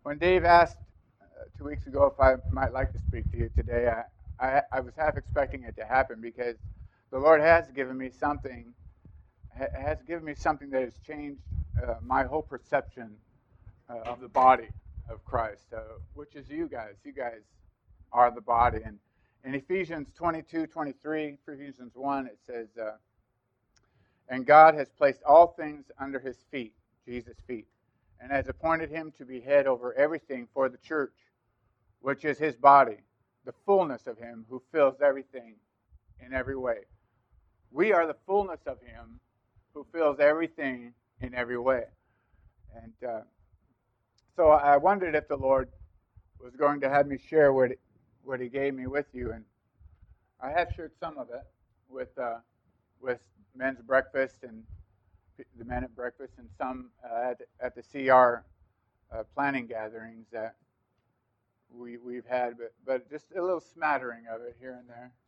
When Dave asked 2 weeks ago if I might like to speak to you today, I was half expecting it to happen because the Lord has given me something that has changed my whole perception of the body of Christ, which is you guys. You guys are the body. And in Ephesians 22:23, Ephesians 1, it says, and God has placed all things under his feet, Jesus' feet, and has appointed him to be head over everything for the church, which is his body, the fullness of him who fills everything in every way. We are the fullness of him who fills everything in every way. And so I wondered if the Lord was going to have me share what he gave me with you. And I have shared some of it with men's breakfast and the men at breakfast, and some at the CR planning gatherings that we've had, but just a little smattering of it here and there.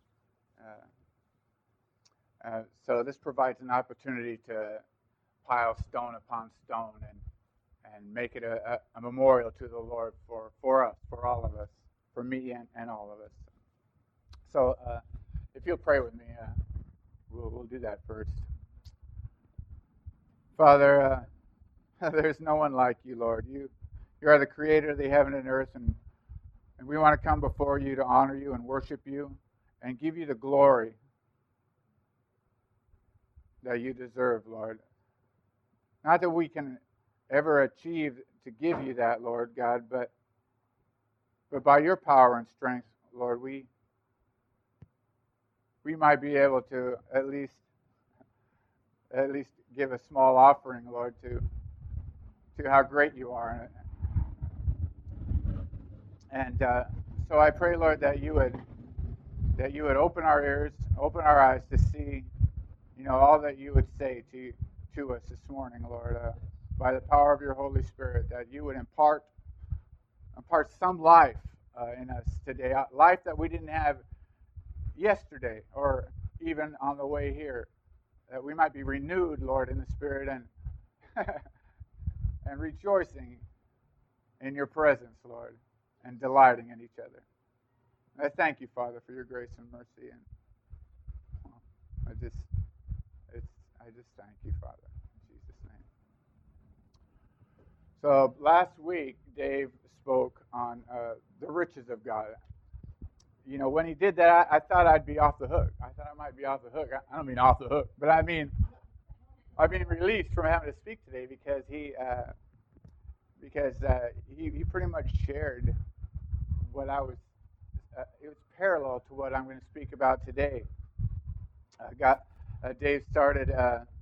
So this provides an opportunity to pile stone upon stone and make it a memorial to the Lord for us, for all of us, for me and all of us. So if you'll pray with me, we'll do that first. Father, there's no one like you, Lord. You are the creator of the heaven and earth, and we want to come before you to honor you and worship you and give you the glory that you deserve, Lord. Not that we can ever achieve to give you that, Lord God, but by your power and strength, Lord, we might be able to at least give a small offering, Lord, to how great you are. And so I pray, Lord, that you would open our ears, open our eyes to see, all that you would say to us this morning, Lord, by the power of your Holy Spirit, that you would impart some life in us today, life that we didn't have yesterday or even on the way here, that we might be renewed, Lord, in the Spirit and and rejoicing in your presence, Lord, and delighting in each other. I thank you, Father, for your grace and mercy, and I just thank you, Father, in Jesus' name. So last week, Dave spoke on the riches of God. When he did that, I thought I'd be off the hook. I thought I might be off the hook. I don't mean off the hook, but I mean I've been released from having to speak today because he pretty much shared what I was. It was parallel to what I'm going to speak about today. Dave started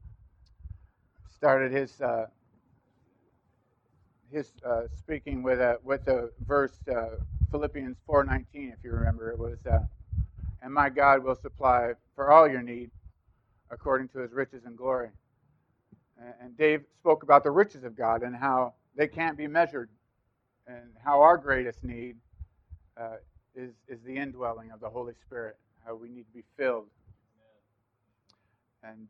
his speaking with a verse, Philippians 4:19, if you remember. It was, and my God will supply for all your need according to his riches and glory. And Dave spoke about the riches of God and how they can't be measured, and how our greatest need is the indwelling of the Holy Spirit, how we need to be filled. And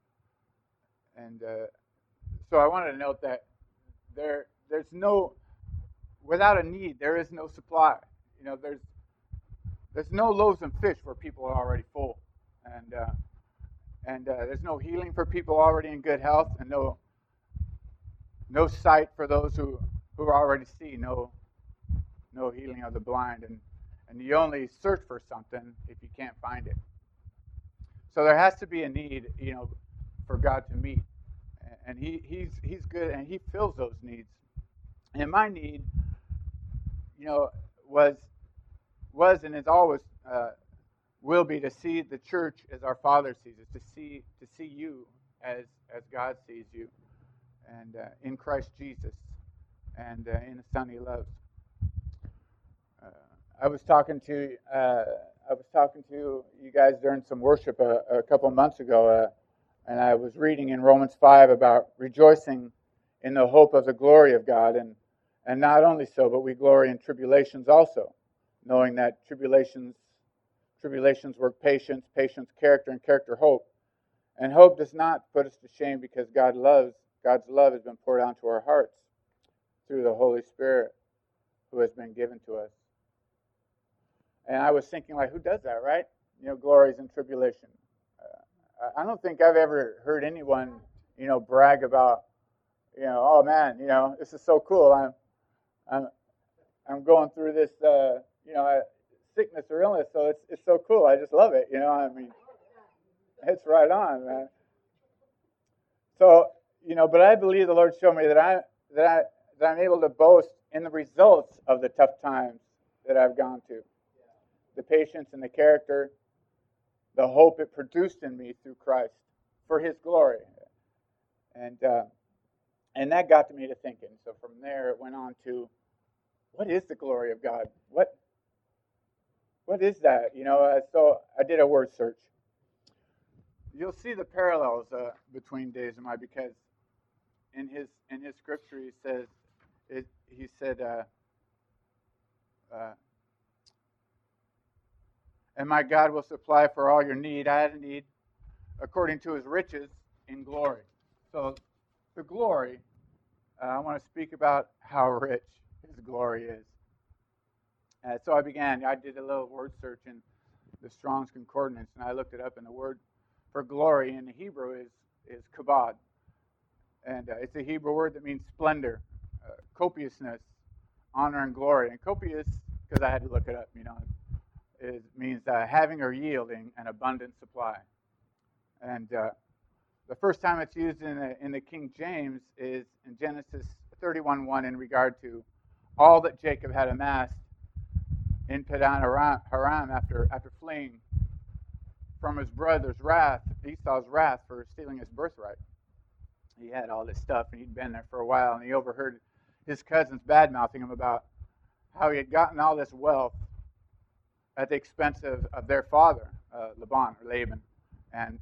so I wanted to note that there's no, without a need, there is no supply. There's no loaves and fish for people who are already full, and there's no healing for people already in good health, and no sight for those who already see, no healing of the blind, and you only search for something if you can't find it. So there has to be a need, for God to meet, and he's good, and he fills those needs. And my need, was and is always will be to see the church as our Father sees us, to see you as God sees you, and in Christ Jesus, and in the Son He loves. I was talking to you guys during some worship a couple months ago, and I was reading in Romans 5 about rejoicing in the hope of the glory of God, and not only so, but we glory in tribulations also, knowing that tribulations work patience, patience character, and character hope. And hope does not put us to shame, because God's love has been poured out to our hearts through the Holy Spirit. who has been given to us. And I was thinking, like, who does that, right? Glories and tribulation. I don't think I've ever heard anyone, brag about, oh man, this is so cool. I'm going through this, sickness or illness, so it's so cool. I just love it. It's right on, man. So, but I believe the Lord showed me that I'm able to boast in the results of the tough times that I've gone to. The patience and the character, the hope it produced in me through Christ for His glory. And that got me to thinking. So from there it went on to, what is the glory of God? What is that? So I did a word search. You'll see the parallels between Days of Mine, because in his scripture he said, and my God will supply for all your need. I had a need according to His riches in glory. So the glory, I want to speak about how rich His glory is. So I did a little word search in the Strong's Concordance, and I looked it up, and the word for glory in the Hebrew is kabod. And it's a Hebrew word that means splendor, copiousness, honor, and glory. And copious, because I had to look it up, it means having or yielding an abundant supply. And the first time it's used in the King James is in Genesis 31:1 in regard to all that Jacob had amassed in Padan Aram after fleeing from his brother's wrath, Esau's wrath, for stealing his birthright. He had all this stuff, and he'd been there for a while, and he overheard his cousins bad-mouthing him about how he had gotten all this wealth at the expense of their father, Laban, and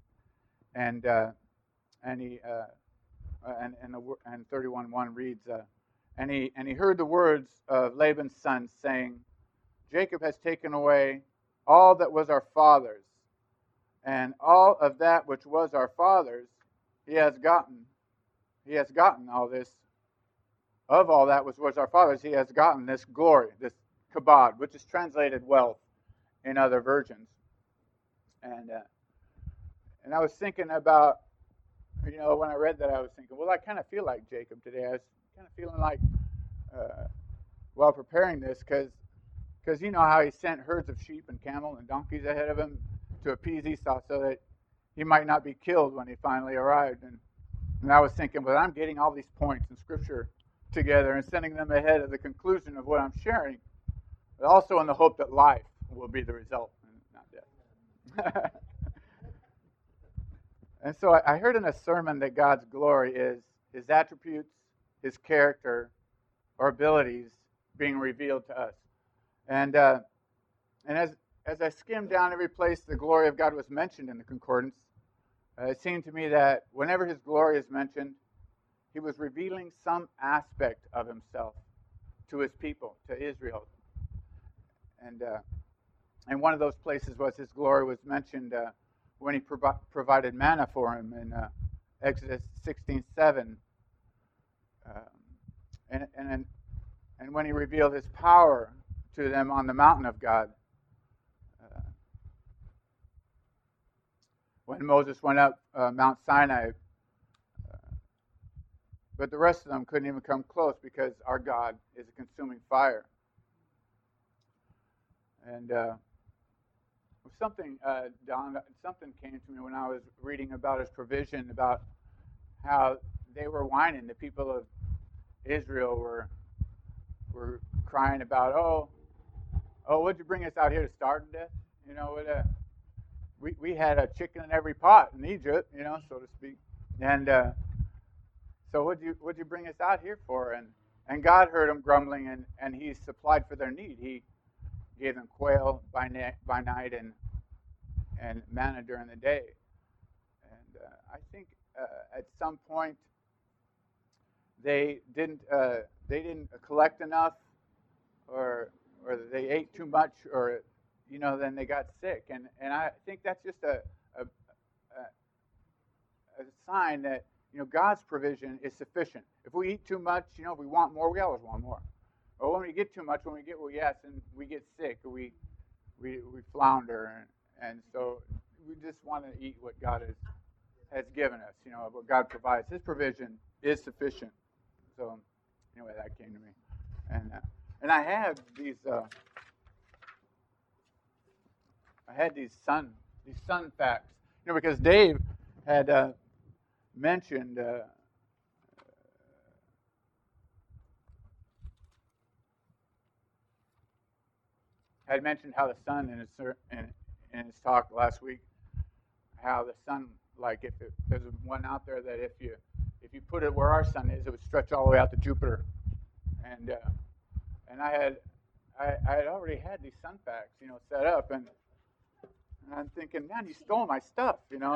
31:1 reads, and he heard the words of Laban's sons saying, Jacob has taken away all that was our father's, and all of that which was our father's, he has gotten all this. Of all that which was our father's, he has gotten this glory, this kabod, which is translated wealth in other versions. And I was thinking about, when I read that, I was thinking, well, I kind of feel like Jacob today. I was kind of feeling like, while preparing this, because you know how he sent herds of sheep and camel and donkeys ahead of him to appease Esau so that he might not be killed when he finally arrived. And I was thinking, well, I'm getting all these points in Scripture together and sending them ahead of the conclusion of what I'm sharing, but also in the hope that life will be the result and not death. And so I heard in a sermon that God's glory is His attributes, His character, or abilities being revealed to us. And as I skimmed down every place the glory of God was mentioned in the concordance, it seemed to me that whenever His glory is mentioned, He was revealing some aspect of Himself to His people, to Israel. And one of those places was His glory was mentioned when He provided manna for him in Exodus 16:7, and when He revealed His power to them on the mountain of God. When Moses went up Mount Sinai, but the rest of them couldn't even come close because our God is a consuming fire. And something came to me when I was reading about His provision, about how they were whining. The people of Israel were crying about, oh, what'd you bring us out here to starve to death? We had a chicken in every pot in Egypt, so to speak. And so what'd you bring us out here for? And God heard them grumbling, and He supplied for their need. He gave them quail by night and manna during the day. And I think at some point they didn't collect enough, or they ate too much, or then they got sick. And I think that's just a sign that God's provision is sufficient. If we eat too much, if we want more, we always want more. But when we get too much, when we get yes, and we get sick, we flounder, and so we just want to eat what God has given us. What God provides. His provision is sufficient. So anyway, that came to me, and I had these. I had these sun facts, because Dave had mentioned. Had mentioned how the sun in his talk last week, how the sun, like if there's one out there that if you put it where our sun is, it would stretch all the way out to Jupiter, and I had already had these sun facts, set up, and I'm thinking, man, you stole my stuff,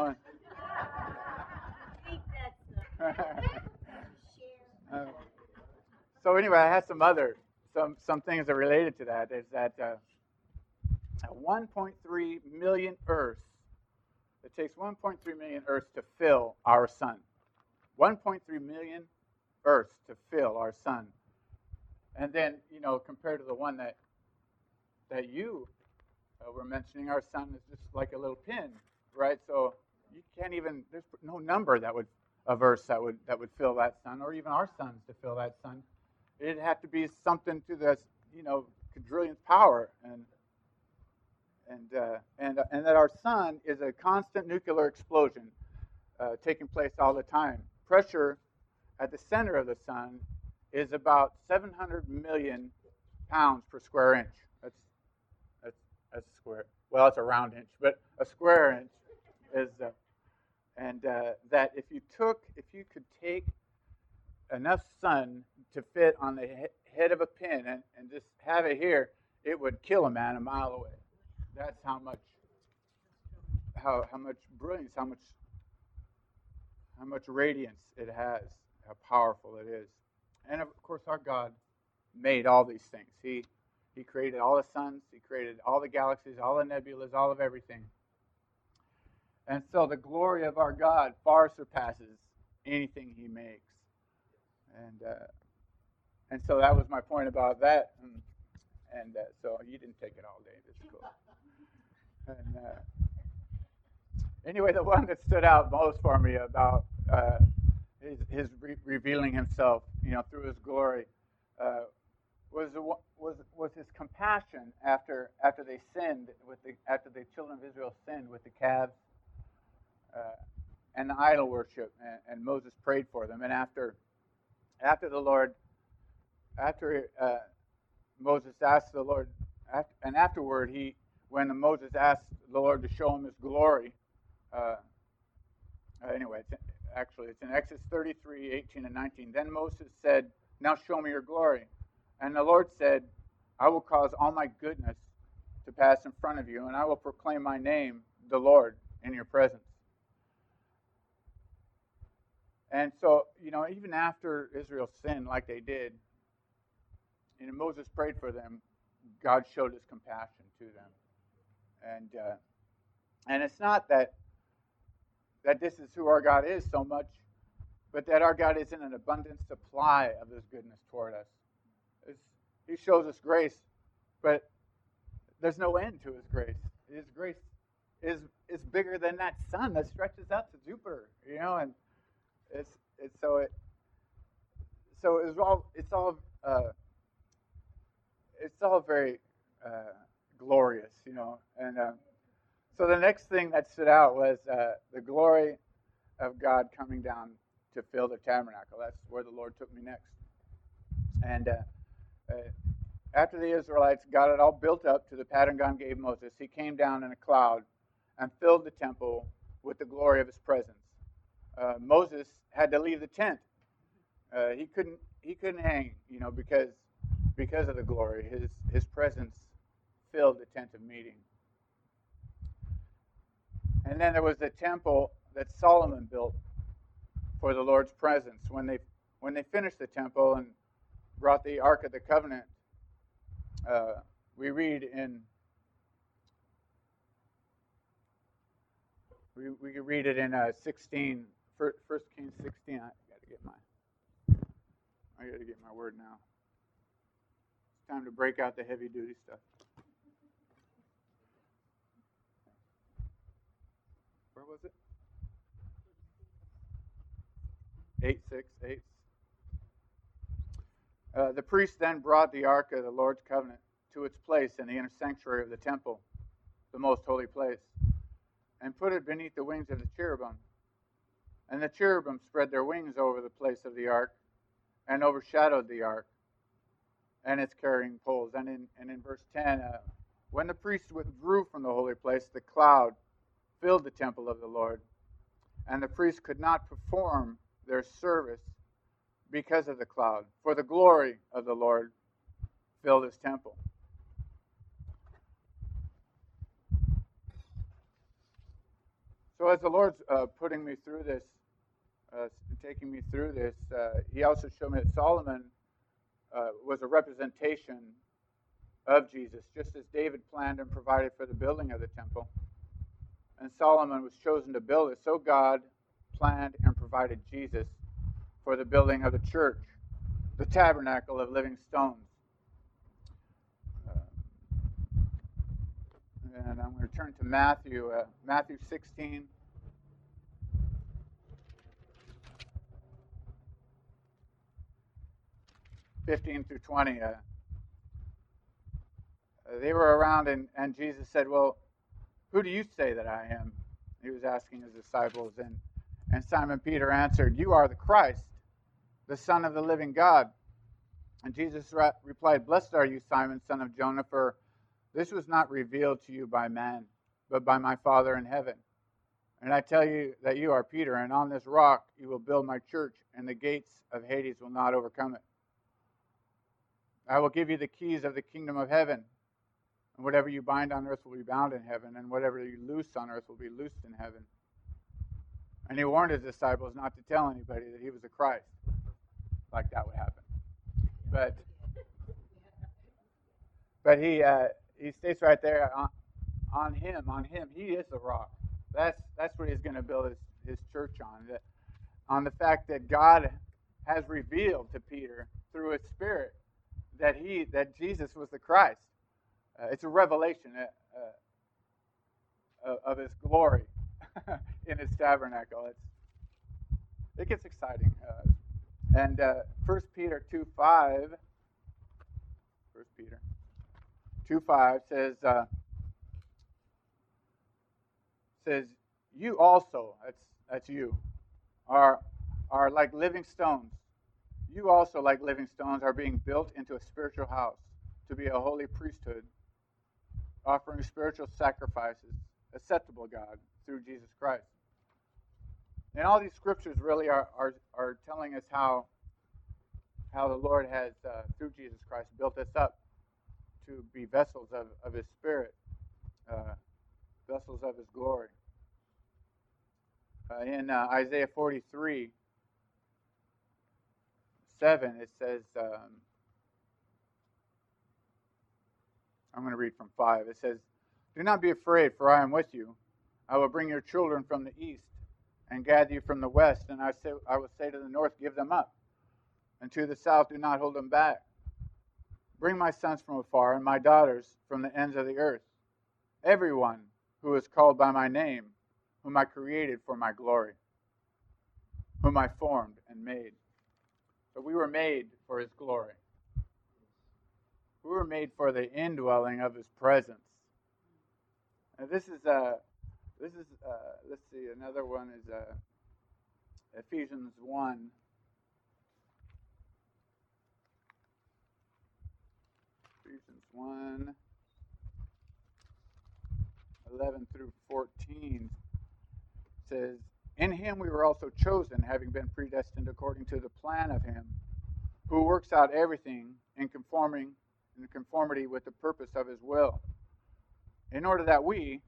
So anyway, I had some things that related to that. Is that 1.3 million Earths. It takes 1.3 million Earths to fill our sun. 1.3 million Earths to fill our sun. And then, compared to the one that you were mentioning, our sun is just like a little pin, right? So you can't even. There's no number of Earths that would fill that sun, or even our suns to fill that sun. It'd have to be something to the quadrillionth power, and that our sun is a constant nuclear explosion taking place all the time. Pressure at the center of the sun is about 700 million pounds per square inch. That's square. Well, it's a round inch, but a square inch is. That if you could take enough sun to fit on the head of a pin and just have it here, it would kill a man a mile away. That's how much brilliance, how much radiance it has, how powerful it is. And of course, our God made all these things. He created all the suns, He created all the galaxies, all the nebulas, all of everything. And so the glory of our God far surpasses anything He makes. And so that was my point about that. And so you didn't take it all day. That's cool. And anyway, the one that stood out most for me about his revealing Himself, through His glory, was His compassion after they sinned after the children of Israel sinned with the calves and the idol worship, and Moses prayed for them, and after Moses asked the Lord, and afterward when Moses asked the Lord to show him His glory. Anyway, it's in Exodus 33, 18 and 19. Then Moses said, "Now show me your glory." And the Lord said, "I will cause all my goodness to pass in front of you, and I will proclaim my name, the Lord, in your presence." And so, even after Israel sinned like they did, Moses prayed for them, God showed His compassion to them. And it's not that this is who our God is so much, but that our God is in an abundant supply of His goodness toward us. He shows us grace, but there's no end to His grace. His grace is bigger than that sun that stretches out to Jupiter, and it's all very glorious, and so the next thing that stood out was the glory of God coming down to fill the tabernacle. That's where the Lord took me next. And after the Israelites got it all built up to the pattern God gave Moses, He came down in a cloud and filled the temple with the glory of His presence. Moses had to leave the tent. He couldn't hang, because of the glory. His presence filled the tent of meeting. And then there was the temple that Solomon built for the Lord's presence. When they finished the temple and brought the Ark of the Covenant, we read in we could read it in 1 Kings 16. I got to get my word now. It's time to break out the heavy duty stuff. Where was it? 8:6. The priest then brought the ark of the Lord's covenant to its place in the inner sanctuary of the temple, the most holy place, and put it beneath the wings of the cherubim. And the cherubim spread their wings over the place of the ark and overshadowed the ark and its carrying poles. And in verse 10, when the priest withdrew from the holy place, the cloud filled the temple of the Lord, and the priests could not perform their service because of the cloud, for the glory of the Lord filled his temple. So as the Lord's putting me through this, taking me through this, he also showed me that Solomon was a representation of Jesus, just as David planned and provided for the building of the temple. And Solomon was chosen to build it, so God planned and provided Jesus for the building of the church, the tabernacle of living stones. And I'm going to turn to Matthew 16. (15 through 20). They were around, and Jesus said, "Well, who do you say that I am?" He was asking his disciples, and Simon Peter answered, "You are the Christ, the Son of the living God." And Jesus replied, "Blessed are you, Simon, son of Jonah, for this was not revealed to you by man, but by my Father in heaven. And I tell you that you are Peter, and on this rock you will build my church, and the gates of Hades will not overcome it. I will give you the keys of the kingdom of heaven, and whatever you bind on earth will be bound in heaven, and whatever you loose on earth will be loosed in heaven." And he warned his disciples not to tell anybody that he was the Christ. Like that would happen. But he states right there, on him, he is the rock. That's what he's going to build his church on the fact that God has revealed to Peter through his Spirit that Jesus was the Christ. It's a revelation of his glory in his tabernacle. It gets exciting. And 1 Peter 2:5 says, "You also," that's you, are like living stones. You also, like living stones, are being built into a spiritual house to be a holy priesthood, offering spiritual sacrifices acceptable to God through Jesus Christ. And all these scriptures really are telling us how the Lord has, through Jesus Christ, built us up to be vessels of his Spirit, vessels of his glory. In Isaiah 43:7, it says, I'm going to read from 5. It says, "Do not be afraid, for I am with you. I will bring your children from the east and gather you from the west, and I will say to the north, give them up, and to the south, do not hold them back. Bring my sons from afar and my daughters from the ends of the earth, everyone who is called by my name, whom I created for my glory, whom I formed and made." So we were made for his glory. We were made for the indwelling of his presence. And this is let's see, another one is Ephesians 1. Ephesians 1, 11 through 14 says, "In him we were also chosen, having been predestined according to the plan of him, who works out everything in conformity with the purpose of his will, in order that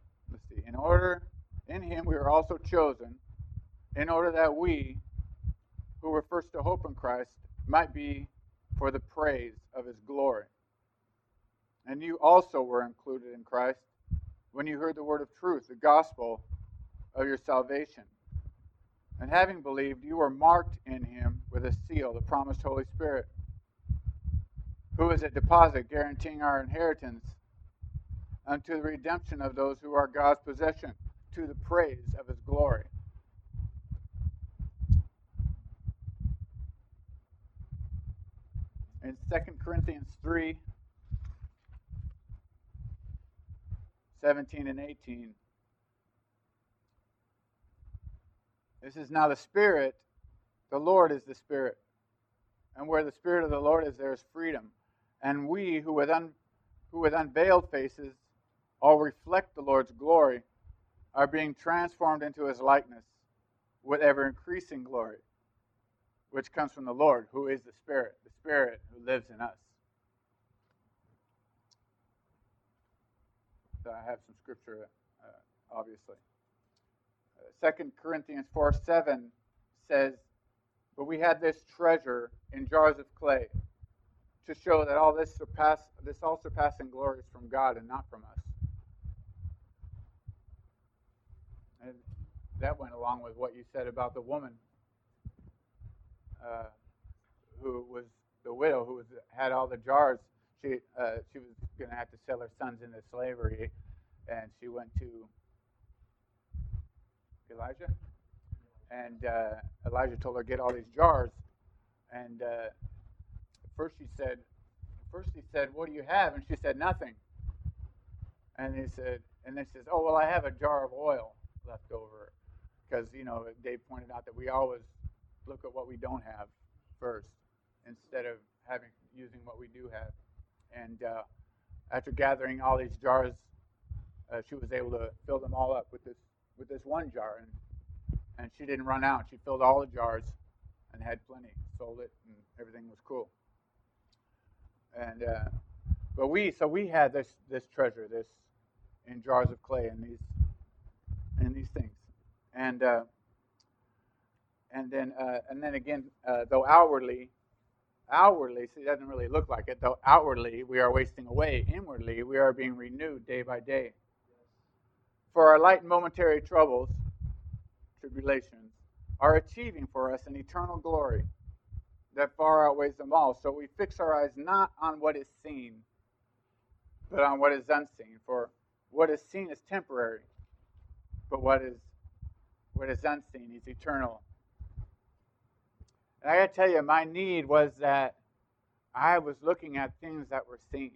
in him we were also chosen, in order that we, who were first to hope in Christ, might be for the praise of his glory. And you also were included in Christ when you heard the word of truth, the gospel of your salvation. And having believed, you were marked in him with a seal, the promised Holy Spirit, who is a deposit guaranteeing our inheritance unto the redemption of those who are God's possession, to the praise of his glory. In 2 Corinthians 3, 17 and 18, this is now the Spirit. The Lord is the Spirit. And where the Spirit of the Lord is, there is freedom. And we, who with unveiled faces all reflect the Lord's glory, are being transformed into his likeness with ever increasing glory, which comes from the Lord, who is the Spirit who lives in us. So I have some scripture, obviously. 2 Corinthians 4:7 says, "But we had this treasure in jars of clay, to show that all this all surpassing glory is from God and not from us." And that went along with what you said about the woman who was the widow who had all the jars. She was going to have to sell her sons into slavery, and she went to Elijah, and Elijah told her, "Get all these jars." And first he said, "What do you have?" And she said, "Nothing." And then she says, "Oh, well, I have a jar of oil left over," because Dave pointed out that we always look at what we don't have first instead of using what we do have. And after gathering all these jars, she was able to fill them all up with this one jar, and she didn't run out. She filled all the jars and had plenty, sold it, and everything was cool. And but we had this treasure, this in jars of clay, and these things, and then again, though outwardly, see, it doesn't really look like it. Though outwardly we are wasting away, inwardly we are being renewed day by day. For our light and momentary troubles, tribulations, are achieving for us an eternal glory that far outweighs them all. So we fix our eyes not on what is seen, but on what is unseen. For what is seen is temporary, but what is unseen is eternal. And I got to tell you, my need was that I was looking at things that were seen.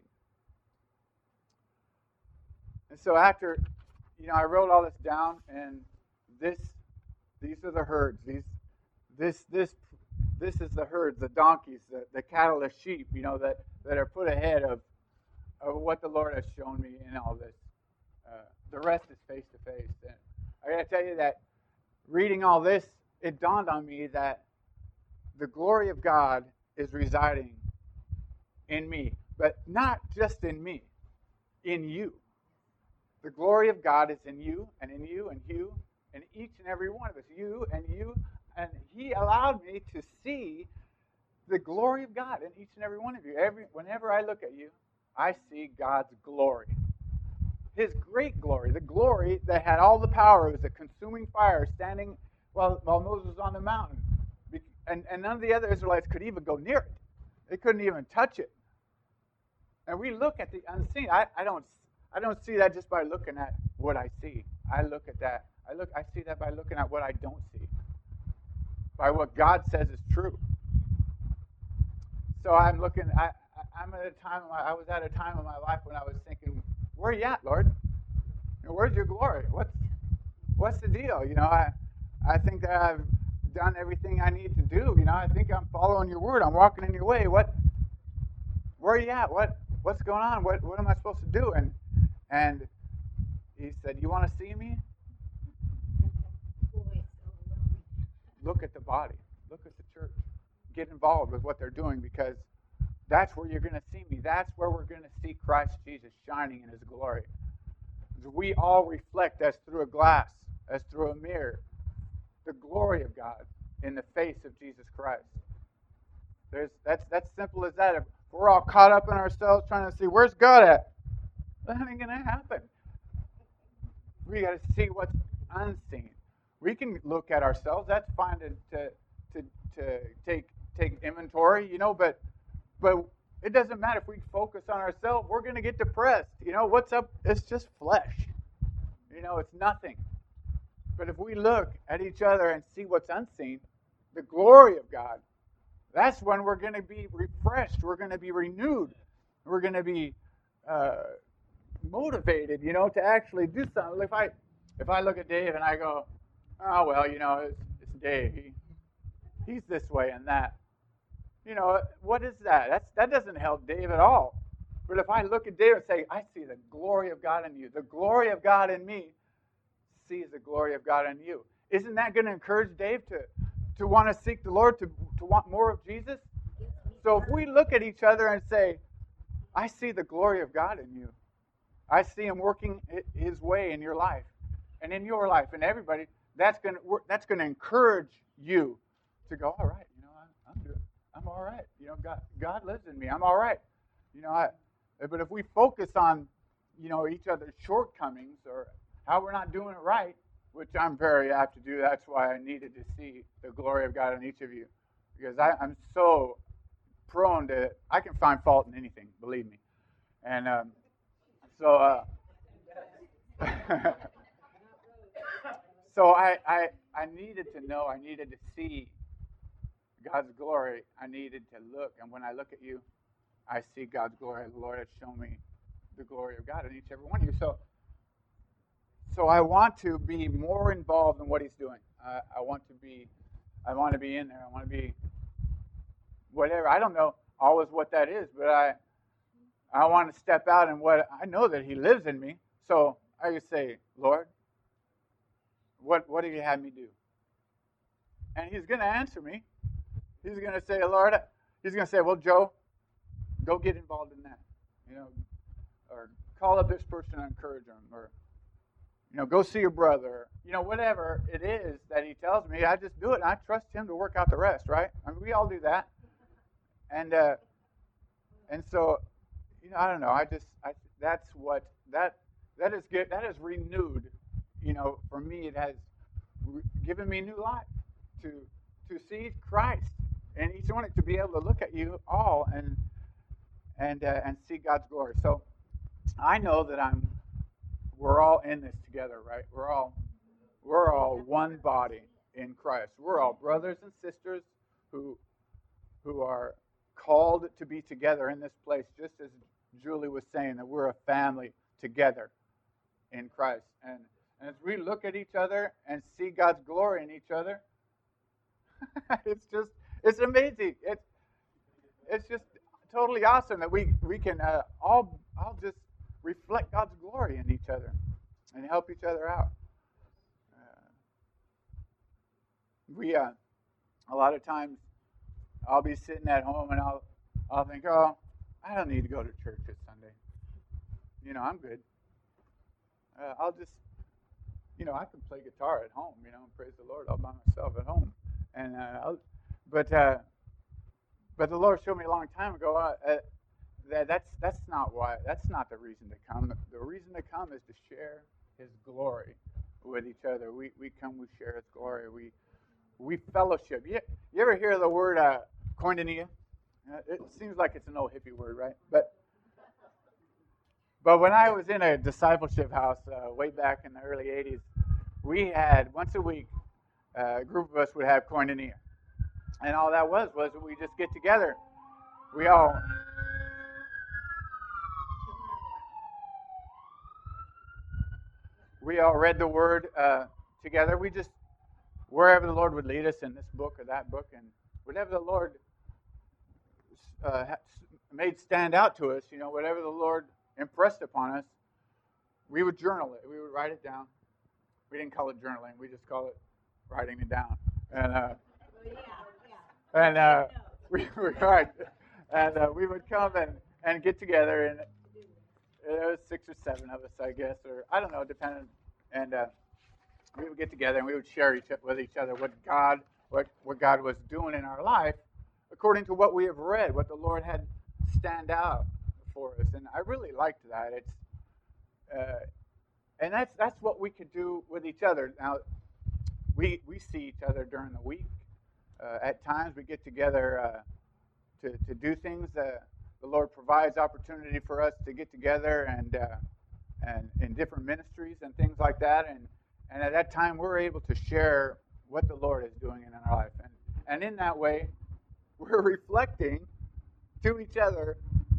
And so after, I wrote all this down, and these are the herds. This is the herds, the donkeys, the cattle, the sheep, that are put ahead of what the Lord has shown me in all this. The rest is face to face. And I got to tell you that reading all this, it dawned on me that the glory of God is residing in me, but not just in me, in you. The glory of God is in you, and in you, and you, and each and every one of us, you, and He allowed me to see the glory of God in each and every one of you. Whenever I look at you, I see God's glory. His great glory, the glory that had all the power. It was a consuming fire standing while Moses was on the mountain. And none of the other Israelites could even go near it. They couldn't even touch it. And we look at the unseen. I don't see that just by looking at what I see. I look at that. I see that by looking at what I don't see. By what God says is true. So I'm looking. I'm at a time. I was at a time in my life when I was thinking, "Where are you at, Lord? Where's your glory? What's the deal? I think that I've done everything I need to do. I think I'm following your word. I'm walking in your way. Where are you at? What's going on? What am I supposed to do?" And He said, "You want to see me? Look at the body. Look at the church. Get involved with what they're doing, because that's where you're going to see me. That's where we're going to see Christ Jesus shining in His glory. We all reflect, as through a glass, as through a mirror, the glory of God in the face of Jesus Christ. That's simple as that. If we're all caught up in ourselves trying to see where's God at, that ain't going to happen. We got to see what's unseen. We can look at ourselves. That's fine to take inventory, but It doesn't matter if we focus on ourselves, we're going to get depressed. What's up? It's just flesh. It's nothing. But if we look at each other and see what's unseen, the glory of God, that's when we're going to be refreshed. We're going to be renewed. We're going to be motivated, to actually do something. If I look at Dave and I go, oh, well, it's Dave. He's this way and that. What is that? That doesn't help Dave at all. But if I look at Dave and say, I see the glory of God in you, the glory of God in me sees the glory of God in you. Isn't that going to encourage Dave to want to seek the Lord, to want more of Jesus? So if we look at each other and say, I see the glory of God in you. I see Him working His way in your life and in your life and everybody. That's going to encourage you to go, all right, I'm all right. God lives in me. I'm all right. But if we focus on, each other's shortcomings or how we're not doing it right, which I'm very apt to do, that's why I needed to see the glory of God in each of you. Because I'm so prone to, I can find fault in anything, believe me. And so I needed to know, I needed to see God's glory. I needed to look, and when I look at you, I see God's glory. The Lord has shown me the glory of God in each and every one of you. So I want to be more involved in what He's doing. I want to be in there. I want to be whatever. I don't know always what that is, but I want to step out and what I know that He lives in me. So I just say, Lord, what do you have me do? And He's going to answer me. He's going to say, Lord, He's going to say, well, Joe, go get involved in that, or call up this person and encourage them, or, go see your brother, whatever it is that He tells me, I just do it, and I trust Him to work out the rest, right? I mean, we all do that, and so, I don't know, that's what, that is good, that is renewed, for me, it has given me new life to see Christ. And each one to be able to look at you all and see God's glory. So I know that we're all in this together, right? We're all one body in Christ. We're all brothers and sisters who are called to be together in this place, just as Julie was saying, that we're a family together in Christ. And as we look at each other and see God's glory in each other, it's amazing. It's just totally awesome that we can all just reflect God's glory in each other and help each other out. A lot of times I'll be sitting at home and I'll think, oh, I don't need to go to church this Sunday. I'm good. I'll just, I can play guitar at home, and praise the Lord all by myself at home. And but the Lord showed me a long time ago that's not why. That's not the reason to come. The reason to come is to share His glory with each other. We come, we share His glory. We fellowship. You ever hear the word koinonia? It seems like it's an old hippie word, right? But when I was in a discipleship house way back in the early 80s, we had once a week a group of us would have koinonia. And all that was we just get together. We all read the Word together. We just, wherever the Lord would lead us in this book or that book, and whatever the Lord made stand out to us, whatever the Lord impressed upon us, we would journal it. We would write it down. We didn't call it journaling. We just call it writing it down. We would come and get together, and it was 6 or 7 of us, I guess, or I don't know, depending. And we would get together and we would share with each other what God was doing in our life, according to what we have read, what the Lord had stand out for us. And I really liked that. And that's what we could do with each other. Now, we see each other during the week. At times we get together to do things the Lord provides opportunity for us to get together and in different ministries and things like that. And at that time, we're able to share what the Lord is doing in our life. And in that way, we're reflecting to each other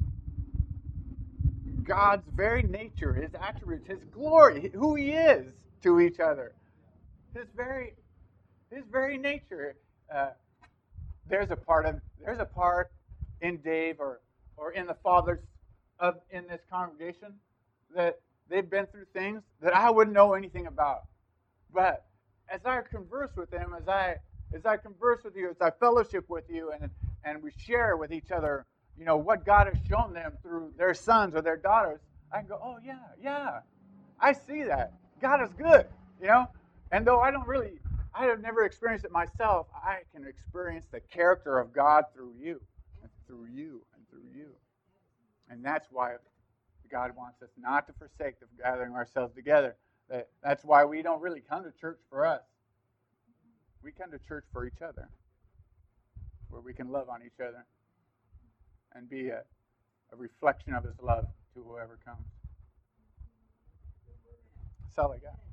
God's very nature, His attributes, His glory, who He is to each other. His very nature. There's a part in Dave or in the fathers in this congregation that they've been through things that I wouldn't know anything about. But as I converse with them, as I converse with you, as I fellowship with you, and we share with each other, what God has shown them through their sons or their daughters, I can go, oh yeah, I see that. God is good, And though I have never experienced it myself, I can experience the character of God through you, and through you, and through you. And that's why God wants us not to forsake the gathering ourselves together. That's why we don't really come to church for us. We come to church for each other, where we can love on each other and be a reflection of His love to whoever comes. That's all I got.